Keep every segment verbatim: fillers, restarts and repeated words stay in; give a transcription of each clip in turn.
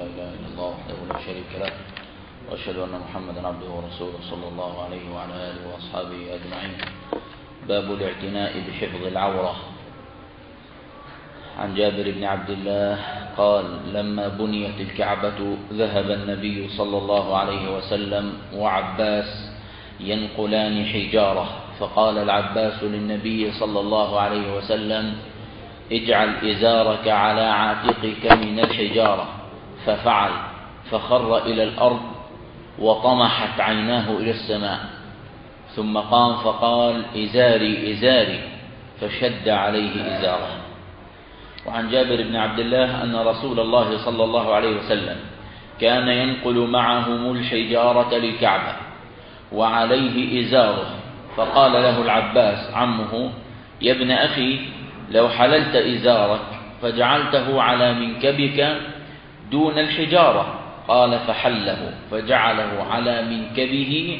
لا إله إلا الله وحده لا شريك له وأشهد أن محمدا عبده ورسوله صلى الله عليه وعلى آله وأصحابه أجمعين. باب الاعتناء بحفظ العورة. عن جابر بن عبد الله قال: لما بنيت الكعبة ذهب النبي صلى الله عليه وسلم وعباس ينقلان حجارة، فقال العباس للنبي صلى الله عليه وسلم: اجعل إزارك على عاتقك من الحجارة، ففعل، فخر إلى الأرض وطمحت عيناه إلى السماء، ثم قام فقال: إزاري إزاري، فشد عليه إزاره. وعن جابر بن عبد الله أن رسول الله صلى الله عليه وسلم كان ينقل معهم الحجارة للكعبة وعليه إزاره، فقال له العباس عمه: يا ابن أخي، لو حللت إزارك فجعلته على منكبك دون الحجارة. قال: فحله فجعله على منكبه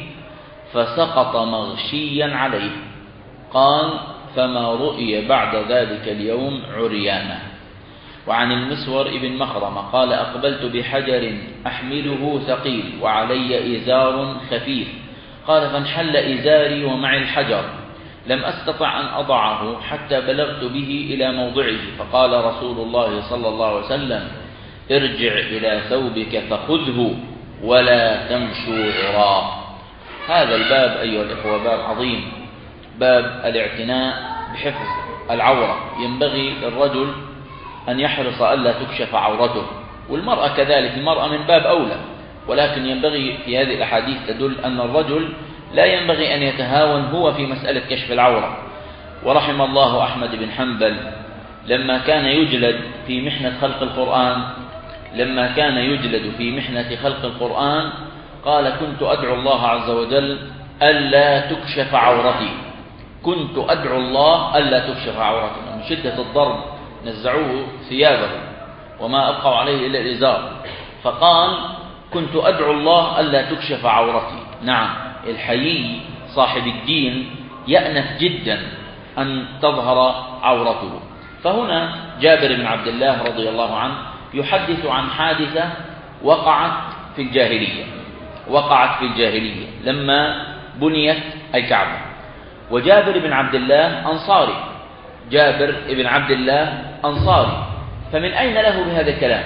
فسقط مغشيا عليه. قال: فما رؤي بعد ذلك اليوم عريانا. وعن المسور ابن مخرمة قال: أقبلت بحجر أحمله ثقيل وعلي إزار خفيف، قال: فانحل إزاري ومعي الحجر، لم أستطع أن أضعه حتى بلغت به إلى موضعه، فقال رسول الله صلى الله عليه وسلم: ارجع إلى ثوبك فخذه ولا تمشوا عراء. هذا الباب أيها الإخوة باب عظيم، باب الاعتناء بحفظ العورة. ينبغي للرجل أن يحرص ألا تكشف عورته، والمرأة كذلك، المرأة من باب أولى، ولكن ينبغي في هذه الأحاديث تدل أن الرجل لا ينبغي أن يتهاون هو في مسألة كشف العورة. ورحم الله أحمد بن حنبل لما كان يجلد في محنة خلق القرآن لما كان يجلد في محنة خلق القرآن قال: كنت أدعو الله عز وجل ألا تكشف عورتي كنت أدعو الله ألا تكشف عورتي. من شدة الضرب نزعوه ثيابه وما أبقوا عليه إلا الإزار، فقال: كنت أدعو الله ألا تكشف عورتي. نعم، الحيي صاحب الدين يأنف جدا أن تظهر عورته. فهنا جابر بن عبد الله رضي الله عنه يحدث عن حادثة وقعت في الجاهلية وقعت في الجاهلية لما بنيت الكعبة. وجابر بن عبد الله أنصاري جابر بن عبد الله أنصاري فمن أين له بهذا الكلام؟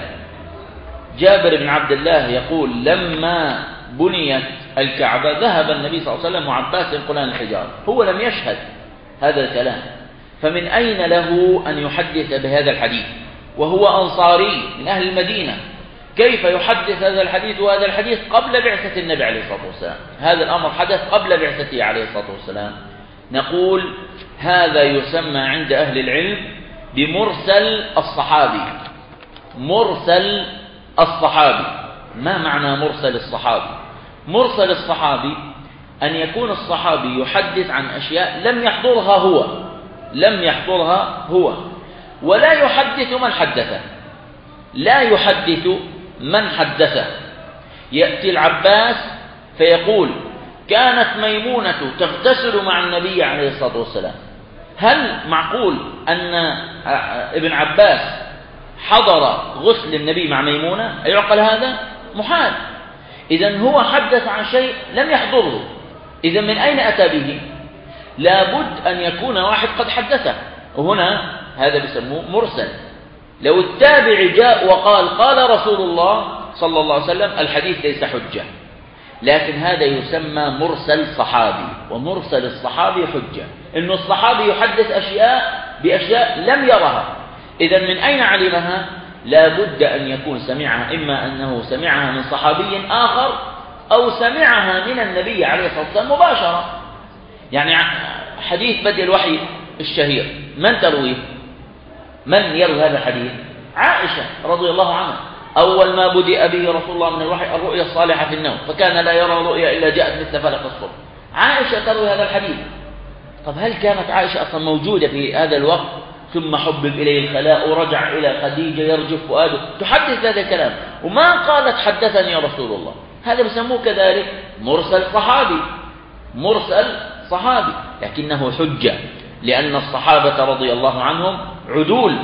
جابر بن عبد الله يقول: لما بنيت الكعبة ذهب النبي صلى الله عليه وسلم وعباس ينقلان الحجارة. هو لم يشهد هذا الكلام، فمن أين له أن يحدث بهذا الحديث وهو أنصاري من أهل المدينة؟ كيف يحدث هذا الحديث وهذا الحديث قبل بعثة النبي عليه الصلاة والسلام؟ هذا الأمر حدث قبل بعثته عليه الصلاة والسلام. نقول هذا يسمى عند أهل العلم بمرسل الصحابي. مرسل الصحابي. ما معنى مرسل الصحابي؟ مرسل الصحابي أن يكون الصحابي يحدث عن أشياء لم يحضرها هو لم يحضرها هو ولا يحدث من حدثه لا يحدث من حدثه. يأتي العباس فيقول: كانت ميمونة تغتسل مع النبي عليه الصلاة والسلام. هل معقول أن ابن عباس حضر غسل النبي مع ميمونة؟ أيعقل هذا؟ محال. إذن هو حدث عن شيء لم يحضره. إذن من أين أتى به؟ لابد أن يكون واحد قد حدثه، وهنا هذا بيسموه مرسل. لو التابع جاء وقال: قال رسول الله صلى الله عليه وسلم، الحديث ليس حجة، لكن هذا يسمى مرسل صحابي. ومرسل الصحابي حجة، إنه الصحابي يحدث أشياء بأشياء لم يرها. إذن من أين علمها؟ لابد أن يكون سمعها، إما أنه سمعها من صحابي آخر أو سمعها من النبي عليه الصلاة والسلام مباشرة. يعني حديث بدء الوحي الشهير من ترويه؟ من يروي هذا الحديث؟ عائشة رضي الله عنها. أول ما بدأ به رسول الله من الوحي الرؤيا الصالحة في النوم، فكان لا يرى رؤيا إلا جاءت مثل فلق الصبح. عائشة تروي هذا الحديث. طب هل كانت عائشة أصلا موجودة في هذا الوقت ثم حبب إليه الخلاء ورجع إلى خديجة يرجف فؤاده تحدث هذا الكلام وما قالت حدثني يا رسول الله؟ هذا بسموه كذلك مرسل صحابي. مرسل صحابي لكنه حجة، لأن الصحابة رضي الله عنهم عدول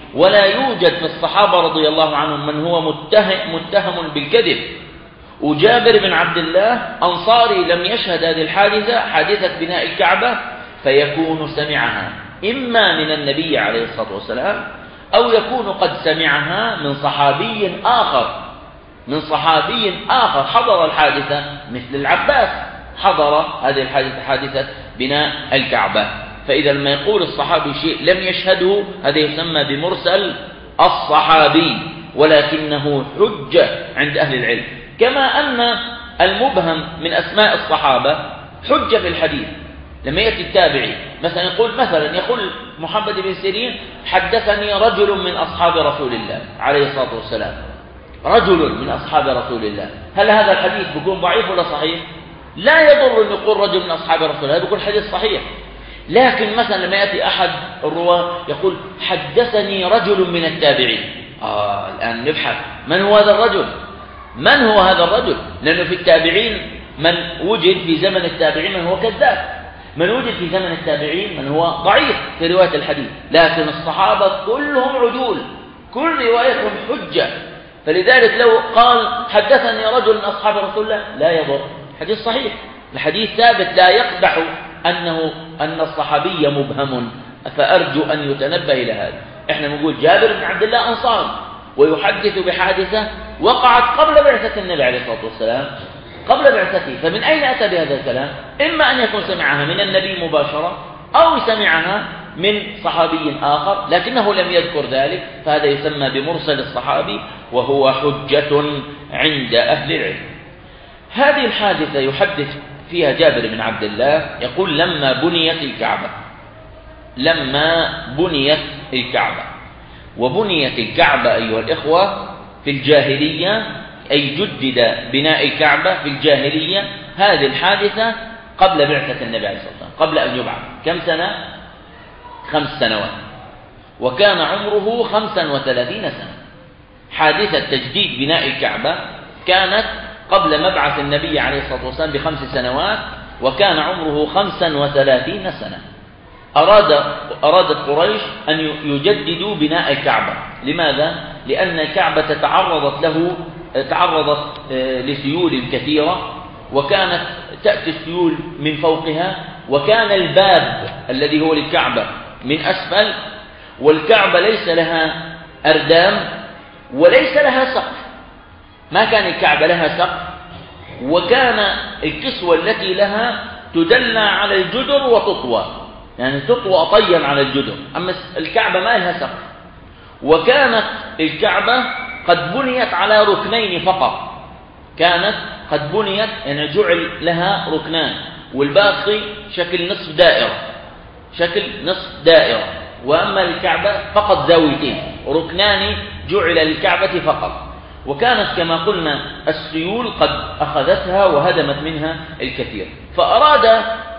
ولا يوجد في الصحابة رضي الله عنهم من هو متهم, متهم بالكذب. وجابر بن عبد الله أنصاري لم يشهد هذه الحادثة، حادثة بناء الكعبة، فيكون سمعها إما من النبي عليه الصلاة والسلام أو يكون قد سمعها من صحابي آخر من صحابي آخر حضر الحادثة، مثل العباس حضر هذه الحادثة، حادثة بناء الكعبة. فإذا لما يقول الصحابي شيء لم يشهده هذا يسمى بمرسل الصحابي، ولكنه حجة عند أهل العلم. كما أن المبهم من أسماء الصحابة حجة في الحديث. لما يأتي التابعي مثلا يقول مثلا يقول محمد بن سيرين حدثني رجل من أصحاب رسول الله عليه الصلاة والسلام، رجل من أصحاب رسول الله، هل هذا الحديث بيكون ضعيف ولا صحيح؟ لا يضر أن يقول رجل من أصحاب رسول الله، هذا بيكون حديث صحيح. لكن مثلا لما يأتي أحد الرواة يقول حدثني رجل من التابعين، آه الآن نبحث من هو هذا الرجل، من هو هذا الرجل؟ لأنه في التابعين من وجد في زمن التابعين من هو كذاب، من وجد في زمن التابعين من هو ضعيف في رواية الحديث، لكن الصحابة كلهم عدول، كل روايتهم حجة. فلذلك لو قال حدثني رجل من أصحاب رسول الله لا يضر، حديث صحيح، الحديث ثابت، لا يقدح أنه أن الصحابي مبهم، فأرجو أن يتنبه إلى هذا. إحنا نقول جابر بن عبد الله أنصاري ويحدث بحادثة وقعت قبل بعثة النبي عليه الصلاة والسلام، قبل بعثته، فمن أين أتى بهذا الكلام؟ إما أن يكون سمعها من النبي مباشرة أو سمعها من صحابي آخر لكنه لم يذكر ذلك، فهذا يسمى بمرسل الصحابي وهو حجة عند أهل العلم. هذه الحادثة يحدث فيها جابر بن عبد الله يقول لما بنيت الكعبة، لما بنيت الكعبة، وبنيت الكعبة أيها الإخوة في الجاهلية، أي جدد بناء الكعبة في الجاهلية. هذه الحادثة قبل بعثة النبي عليه الصلاة والسلام، قبل أن يبعث، كم سنة؟ خمس سنوات، وكان عمره خمسا وثلاثين سنة. حادثة تجديد بناء الكعبة كانت قبل مبعث النبي عليه الصلاة والسلام بخمس سنوات، وكان عمره خمسا وثلاثين سنة. أراد أرادت قريش أن يجددوا بناء الكعبة. لماذا؟ لأن الكعبة تعرضت له تعرضت لسيول كثيرة، وكانت تأتي السيول من فوقها، وكان الباب الذي هو للكعبة من أسفل، والكعبة ليس لها أردام وليس لها سقف، ما كان الكعبة لها سقف، وكان الكسوة التي لها تدلى على الجدر وتطوى، يعني تطوى طيا على الجدر، أما الكعبة ما لها سقف. وكانت الكعبة قد بنيت على ركنين فقط، كانت قد بنيت يعني جعل لها ركنان، والباقي شكل نصف دائرة، شكل نصف دائرة، وأما الكعبة فقط زاويتين، ركنان جعل للكعبة فقط. وكانت كما قلنا السيول قد أخذتها وهدمت منها الكثير، فأراد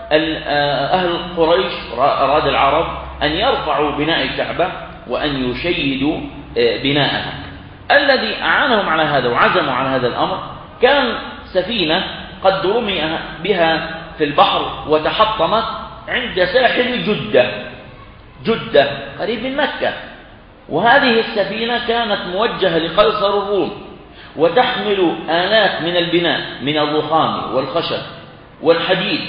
أهل قريش، أراد العرب أن يرفعوا بناء الكعبة وأن يشيدوا بناءها. الذي أعانهم على هذا وعزموا على هذا الأمر كان سفينة قد رمي بها في البحر وتحطمت عند ساحل جدة، جدة قريب من مكة، وهذه السفينة كانت موجهة لقيصر الروم، وتحمل آلات من البناء من الرخام والخشب والحديد،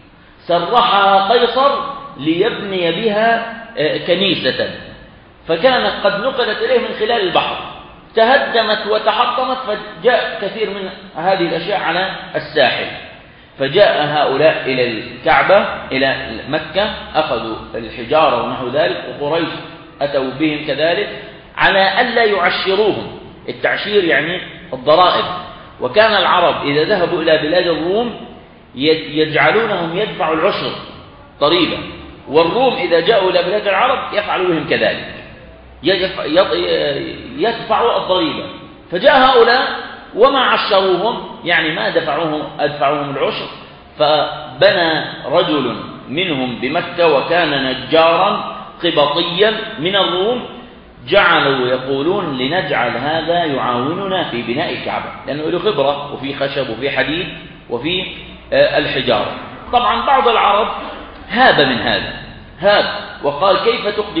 سرحها قيصر ليبني بها كنيسة، فكانت قد نقلت إليه من خلال البحر، تهدمت وتحطمت، فجاء كثير من هذه الأشياء على الساحل، فجاء هؤلاء إلى الكعبة إلى مكة، أخذوا الحجارة ونحو ذلك، وقريش أتوا بهم كذلك على ألا يعشروهم، التعشير يعني الضرائب. وكان العرب إذا ذهبوا إلى بلاد الروم يجعلونهم يدفعوا العشر ضريبة، والروم إذا جاءوا إلى بلاد العرب يفعلوا بهم كذلك، يدفعوا الضريبة. فجاء هؤلاء وما عشروهم، يعني ما دفعوهم أدفعوهم العشر، فبنى رجل منهم بمكة وكان نجارا قبطيا من الروم، جعلوا يقولون لنجعل هذا يعاوننا في بناء الكعبة، لأنه له خبرة وفي خشب وفي حديد وفي الحجارة. طبعا بعض العرب هاب من هذا، هاب وقال كيف تقدم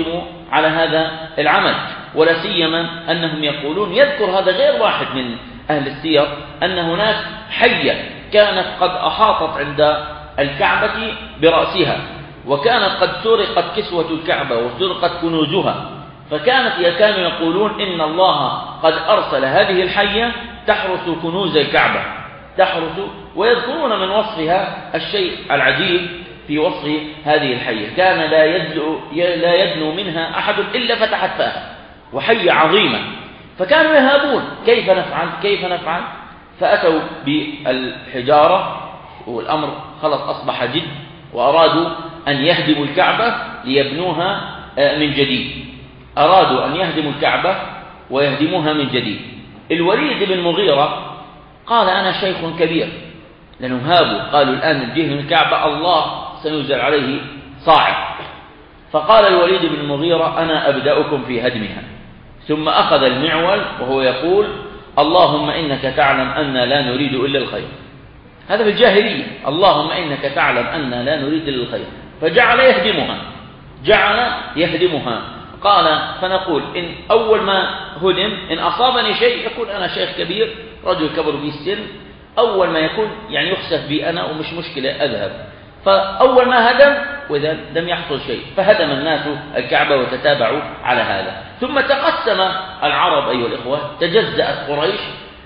على هذا العمل، ولا سيما أنهم يقولون، يذكر هذا غير واحد من أهل السير، أن هناك حية كانت قد أحاطت عند الكعبة برأسها، وكانت قد سرقت كسوة الكعبة وسرقت كنوزها، فكانت كانوا يقولون إن الله قد أرسل هذه الحية تحرس كنوز الكعبة، تحرس، ويذكرون من وصفها الشيء العجيب في وصف هذه الحية، كان لا يدنو, لا يدنو منها أحد إلا فتحت فاها، وحية عظيمة، فكانوا يهابون كيف نفعل كيف نفعل فأتوا بالحجارة، والأمر خلص أصبح جد، وأرادوا أن يهدموا الكعبة ليبنوها من جديد، أرادوا أن يهدموا الكعبة ويهدموها من جديد. الوليد بن مغيرة قال أنا شيخ كبير، لأنهم هابوا، قالوا الآن نجيه من الكعبة الله سينزل عليه صاعق، فقال الوليد بن مغيرة أنا أبدأكم في هدمها، ثم أخذ المعول وهو يقول اللهم إنك تعلم أن لا نريد إلا الخير. هذا في الجاهلية، اللهم إنك تعلم أن لا نريد إلا الخير، فجعل يهدمها جعل يهدمها قال فنقول إن أول ما هدم إن أصابني شيء يقول أنا شيخ كبير رجل كبر في السن، أول ما يكون يعني يخسف بي أنا ومش مشكلة أذهب، فأول ما هدم وإذا لم يحصل شيء فهدم الناس الكعبة وتتابعوا على هذا. ثم تقسم العرب أيها الإخوة، تجزأت قريش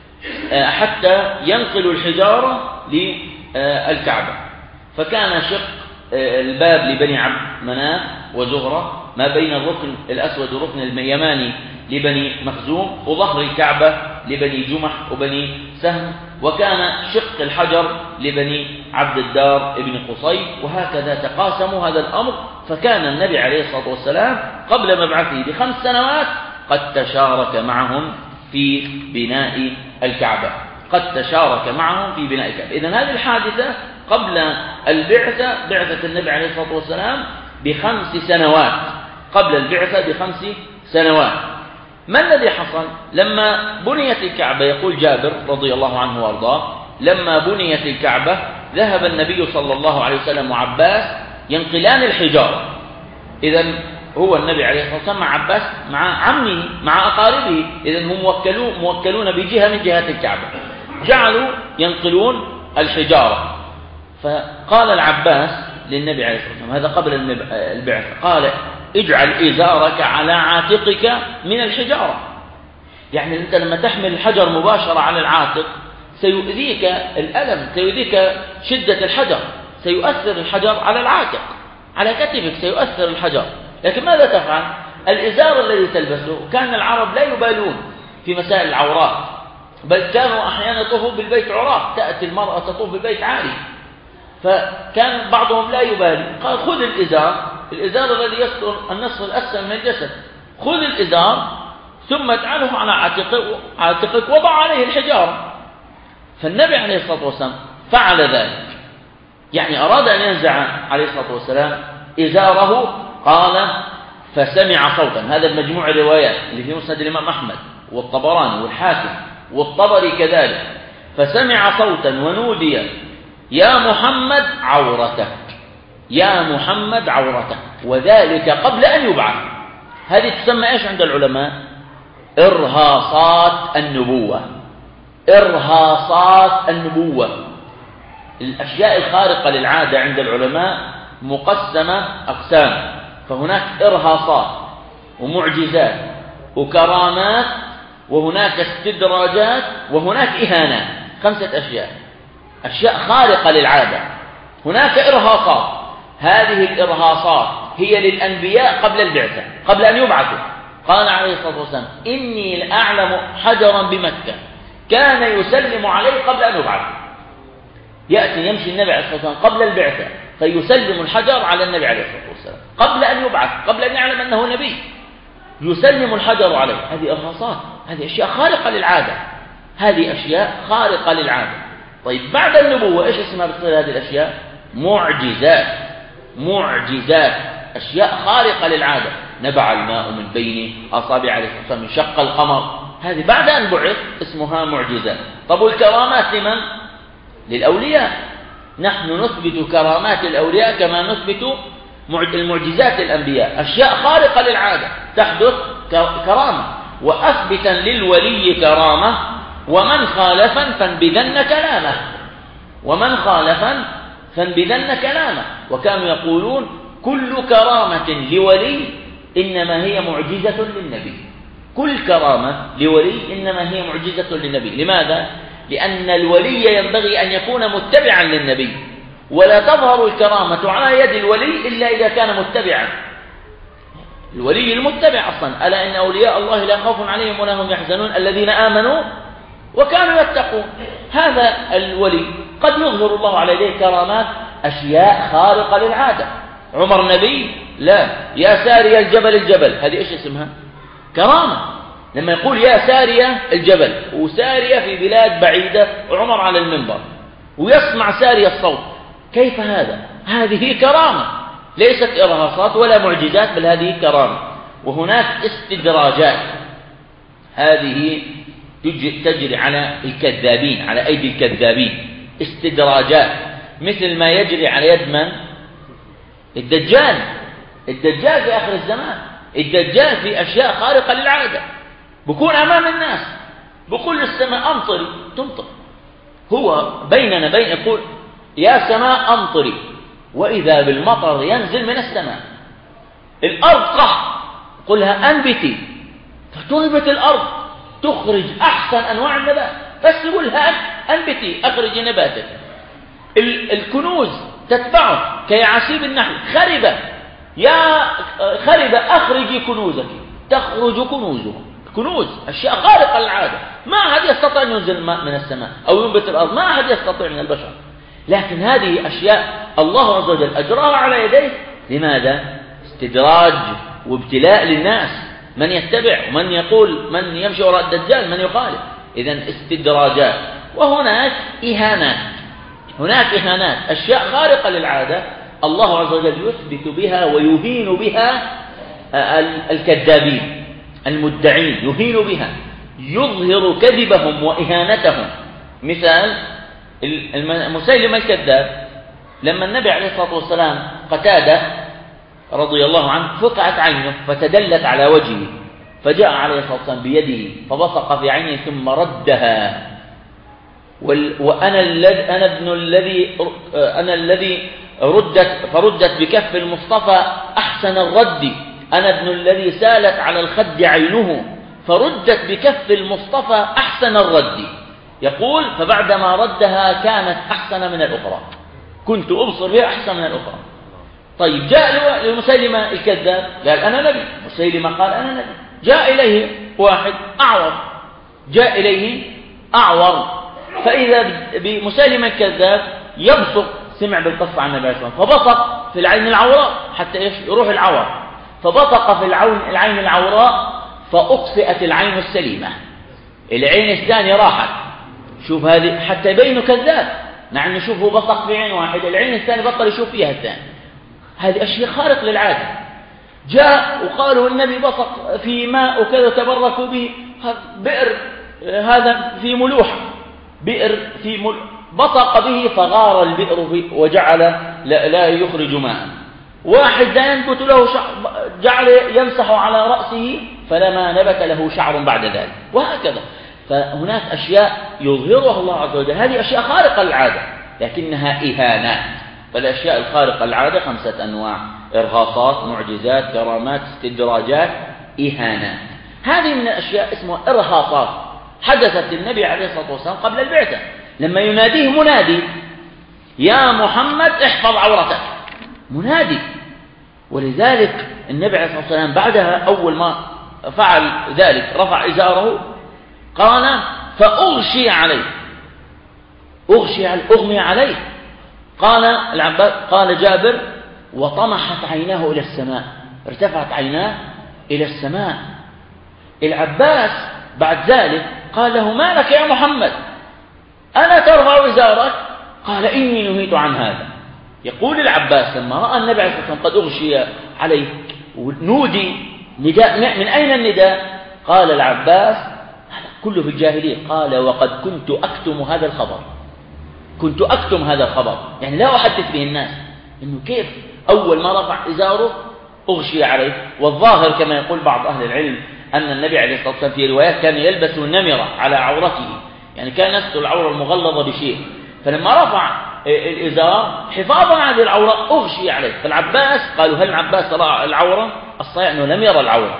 حتى ينقلوا الحجارة للكعبة، فكان شق الباب لبني عبد مناف وزهرة ما بين الركن الأسود والركن اليماني لبني مخزوم، وظهر الكعبة لبني جمح وبني سهم، وكان شق الحجر لبني عبد الدار ابن قصي، وهكذا تقاسموا هذا الأمر. فكان النبي عليه الصلاة والسلام قبل مبعثه بخمس سنوات قد تشارك معهم في بناء الكعبة قد تشارك معهم في بناء الكعبة. إذن هذه الحادثة قبل البعثة، بعثة النبي عليه الصلاة والسلام بخمس سنوات، قبل البعثة بخمس سنوات. ما الذي حصل لما بنيت الكعبة؟ يقول جابر رضي الله عنه وارضاه لما بنيت الكعبة ذهب النبي صلى الله عليه وسلم وعباس ينقلان الحجارة. إذن هو النبي عليه الصلاة والسلام مع عباس مع عمه مع أقاربه، إذن هم موكلون موكلون بجهة من جهات الكعبة، جعلوا ينقلون الحجارة. فقال العباس للنبي عليه الصلاة والسلام هذا قبل البعثة، قال اجعل إزارك على عاتقك من الحجارة، يعني أنت لما تحمل الحجر مباشرة على العاتق سيؤذيك الألم، سيؤذيك شدة الحجر، سيؤثر الحجر على العاتق على كتفك سيؤثر الحجر. لكن ماذا تفعل؟ الإزار الذي تلبسه كان العرب لا يبالون في مسائل العورات، بل كانوا أحيانا يطوفوا بالبيت عراة، تأتي المرأة تطوف بالبيت عاري، فكان بعضهم لا يبالي، قال خذ الإزار، الإزار الذي يستر النصف الأسفل من الجسد، خذ الإزار ثم اجعله على عاتقك وضع عليه الحجارة. فالنبي عليه الصلاة والسلام فعل ذلك، يعني أراد أن ينزع عليه الصلاة والسلام إزاره، قال فسمع صوتا، هذا المجموع الروايات اللي في مسند الإمام أحمد والطبراني والحاكم والطبري كذلك، فسمع صوتا ونودي يا محمد عورتك يا محمد عورتك، وذلك قبل أن يبعث. هذه تسمى إيش عند العلماء؟ إرهاصات النبوة، إرهاصات النبوة. الأشياء الخارقة للعادة عند العلماء مقسمة أقسام، فهناك إرهاصات ومعجزات وكرامات، وهناك استدراجات، وهناك إهانات، خمسة أشياء، أشياء خارقة للعادة. هناك إرهاصات، هذه الإرهاصات هي للأنبياء قبل البعثة، قبل أن يبعثوا. قال عليه الصلاة والسلام إني لأعلم حجرا بمكة كان يسلم عليه قبل أن يبعث. يأتي يمشي النبي عليه الصلاة والسلام قبل البعثة فيسلم الحجر على النبي عليه الصلاة والسلام قبل أن يبعث، قبل أن يعلم أنه نبي، يسلم الحجر عليه. هذه إرهاصات، هذه أشياء خارقة للعادة، هذه أشياء خارقة للعادة. طيب بعد النبوة إيش اسمها بتصير هذه الأشياء؟ معجزات، معجزات، أشياء خارقة للعادة. نبع الماء من بين أصابع عليه الصلاة والسلام، شق القمر، هذه بعد أن بعث اسمها معجزات. طب والكرامات لمن؟ للأولياء. نحن نثبت كرامات الأولياء كما نثبت المعجزات الأنبياء أشياء خارقة للعادة تحدث كرامة، وأثبتا للولي كرامة ومن خالفا فانبذن كلامه، ومن خالفا فانبذن كلامه. وكانوا يقولون كل كرامة لولي إنما هي معجزة للنبي، كل كرامة لولي إنما هي معجزة للنبي. لماذا؟ لأن الولي ينبغي أن يكون متبعا للنبي، ولا تظهر الكرامة على يد الولي إلا إذا كان متبعا. الولي المتبع أصلا، ألا إن أولياء الله لا خوف عليهم ولا هم يحزنون الذين آمنوا وكانوا يتقون. هذا الولي قد يظهر الله على يديه كرامات أشياء خارقة للعادة. عمر نبي؟ لا. يا سارية الجبل الجبل، هذه إيش اسمها؟ كرامة. لما يقول يا سارية الجبل، وسارية في بلاد بعيدة وعمر على المنبر ويسمع سارية الصوت، كيف هذا؟ هذه كرامة، ليست إرهاصات ولا معجزات، بل هذه كرامة. وهناك استدراجات، هذه تجري على الكذابين، على أيدي الكذابين، استدراجات مثل ما يجري على يد من؟ الدجال. الدجال في آخر الزمان، الدجال في أشياء خارقة للعادة، بكون أمام الناس بكل السماء أمطري، تمطر. هو بيننا بين يقول يا سماء أمطري، وإذا بالمطر ينزل من السماء. الأرض قح، قلها أنبتي، فتنبت الأرض، تخرج أحسن أنواع النبات، بس يقولها أنبتي، أخرج نباتك. الكنوز تتبعه كيعاسيب النحل، خربة يا خربة أخرجي كنوزك، تخرج كنوزه. كنوز أشياء خارقة للعادة، ما أحد يستطيع أن ينزل الماء من السماء أو ينبت الأرض، ما أحد يستطيع من البشر. لكن هذه أشياء الله عز وجل أجراها على يديه. لماذا؟ استدراج وابتلاء للناس، من يتبع ومن يقول، من يمشي وراء الدجال، من يخالف. إذن استدراجات. وهناك إهانات، هناك إهانات، أشياء خارقة للعادة الله عز وجل يثبت بها ويهين بها الكذابين المدعين، يهين بها، يظهر كذبهم وإهانتهم. مثال مسيلمة الكذاب، لما النبي عليه الصلاة والسلام قتادة رضي الله عنه فقعت عينه فتدلت على وجهه، فجاء عليه الصلاة والسلام بيده فبصق في عينه ثم ردها. وأنا أنا ابن الذي أنا الذي ردت فردت بكف المصطفى أحسن الرد، أنا ابن الذي سالت على الخد عينه فردت بكف المصطفى أحسن الرد. يقول فبعدما ردها كانت أحسن من الأخرى، كنت أبصر بها أحسن من الأخرى. طيب جاء لمسيلمة الكذاب قال أنا نبي، مسيلمة قال أنا نبي. جاء إليه واحد أعور، جاء إليه أعور، فإذا بمسيلمة الكذاب يبصق، سمع بالقصة عن النبي صلى الله عليه وسلم، فبصق في العين العوراء حتى يروح العور، فبصق في العين العوراء فأطفئت العين السليمة، العين الثانية راحت. شوف هذه حتى يبينوا كذاب، نحن نشوفه بصق في عين واحد، العين الثانية بطل يشوف فيها الثاني. هذه أشياء خارق للعادة. جاء وقالوا النبي بصق في ماء وكذا تبركوا به، بئر هذا في ملوحة، بئر في مل... بصق به فغار البئر وجعل لا, لا يخرج ماء. واحد لا ينبت له شعر جعل يمسح على رأسه فلما نبت له شعر بعد ذلك، وهكذا. فهناك أشياء يظهرها الله عز وجل، هذه أشياء خارقة للعادة لكنها إهانات. فالأشياء الخارقة للعادة خمسة أنواع: إرهاصات، معجزات، كرامات، استدراجات، إهانات. هذه من الأشياء اسمها إرهاصات، حدثت للنبي عليه الصلاة والسلام قبل البعثة، لما يناديه منادي يا محمد احفظ عورتك، منادي. ولذلك النبي عليه الصلاة والسلام بعدها أول ما فعل ذلك رفع إزاره، قال فأغشي عليه، أغشي أغمي عليه. قال العباس، قال جابر وطمحت عيناه إلى السماء، ارتفعت عيناه إلى السماء. العباس بعد ذلك قال له ما لك يا محمد، ألا ترفع إزارك؟ قال إني نهيت عن هذا. يقول العباس لما رأى النبي عليه الصلاة والسلام قد أغشي عليه ونودي نداء، من أين النداء؟ قال العباس هذا كله في الجاهلية، قال وقد كنت أكتم هذا الخبر، كنت أكتم هذا الخبر، يعني لا أحدث به الناس إنه كيف أول ما رفع إزاره أغشي عليه. والظاهر كما يقول بعض أهل العلم أن النبي عليه الصلاة والسلام في روايات كان يلبس نمرة على عورته، يعني كان يستر العورة المغلظة بشيء، فلما رفع الإزار حفاظا على هذه العورة أغشي عليه. فالعباس قالوا هل العباس رأى العورة؟ الصحيح أنه لم يرى العورة.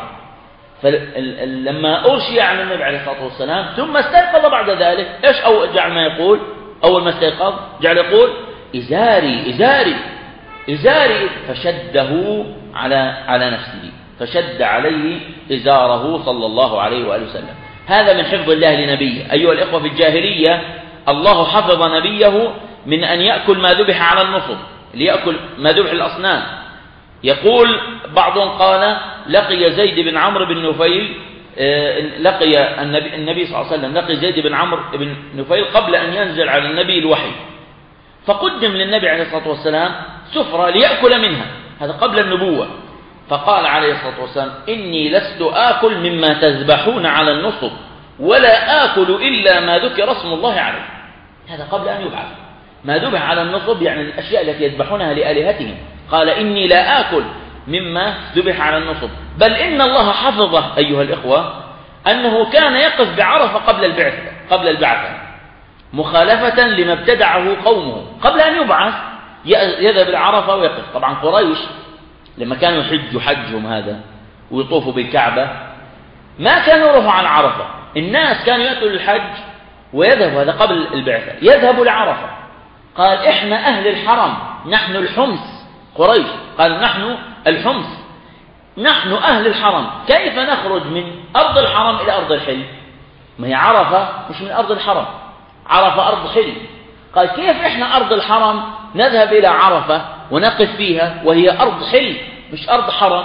فلما أغشي على النبي عليه الصلاة والسلام ثم استيقظ بعد ذلك، إيش أول جعل ما يقول؟ أول ما استيقظ جعل يقول إزاري إزاري إزاري، فشده على على نفسه، فشد عليه إزاره صلى الله عليه وآله وسلم. هذا من حفظ الله لنبيه. أيها الإخوة، في الجاهلية الله حفظ نبيه من أن يأكل ما ذبح على النصب، ليأكل ما ذبح الأصنام. يقول بعضهم قال لقي زيد بن عمرو بن نفيل، لقي النبي, النبي صلى الله عليه وسلم لقي زيد بن عمرو بن نفيل قبل أن ينزل على النبي الوحي، فقدم للنبي عليه الصلاة والسلام سفرة ليأكل منها، هذا قبل النبوة. فقال عليه الصلاة والسلام إني لست آكل مما تذبحون على النصب ولا آكل إلا ما ذكر اسم الله عليه. هذا قبل أن يبعث. ما ذبح على النصب يعني الأشياء التي يذبحونها لآلهتهم. قال إني لا آكل مما ذبح على النصب، بل إن الله حفظه أيها الإخوة أنه كان يقف بعرفة قبل البعثة قبل البعثة مخالفة لما ابتدعه قومه. قبل أن يبعث يذهب العرفة ويقف. طبعا قريش لما كانوا يحجوا حجهم هذا ويطوفوا بالكعبة ما كانوا يروحوا عن عرفة، الناس كانوا يأتوا للحج ويذهبوا، هذا قبل البعثة، يذهبوا لعرفة. قال إحنا أهل الحرم، نحن الحمص، قريش قال نحن الحمص، نحن أهل الحرم، كيف نخرج من أرض الحرم إلى أرض الحل؟ ما هي عرفة مش من أرض الحرم، عرفة أرض حل. قال كيف إحنا أرض الحرم نذهب إلى عرفة ونقف فيها وهي أرض حل مش أرض حرم؟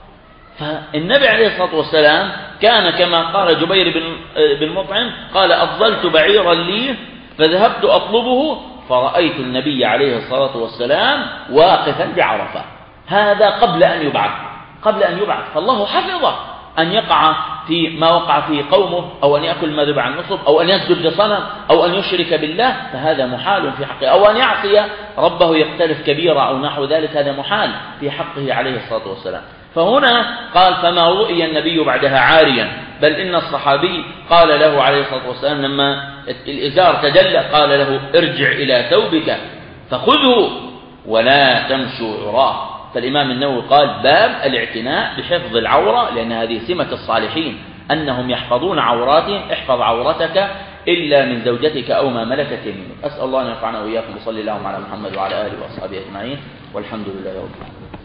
فالنبي عليه الصلاة والسلام كان كما قال جبير بن بن مطعم قال أضللت بعيرا لي فذهبت أطلبه فرأيت النبي عليه الصلاة والسلام واقفا بعرفة. هذا قبل أن يبعث قبل أن يبعث فالله حفظه أن يقع في ما وقع فيه قومه، أو أن يأكل ما ذبح عن النصب، أو أن يسجد لصنم، أو أن يشرك بالله، فهذا محال في حقه، أو أن يعصي ربه يقترف كبيرة أو نحو ذلك، هذا محال في حقه عليه الصلاة والسلام. فهنا قال فما رؤي النبي بعدها عاريا، بل إن الصحابي قال له عليه الصلاة والسلام لما الإزار تجلى قال له ارجع إلى ثوبك فخذه ولا تمشوا عراه. فالإمام النووي قال باب الاعتناء بحفظ العورة، لأن هذه سمة الصالحين أنهم يحفظون عوراتهم. احفظ عورتك إلا من زوجتك أو ما ملكت يمينك. أسأل الله أن ينفعنا وإياكم. وصلي اللهم على محمد وعلى آله وأصحابه أجمعين، والحمد لله رب العالمين.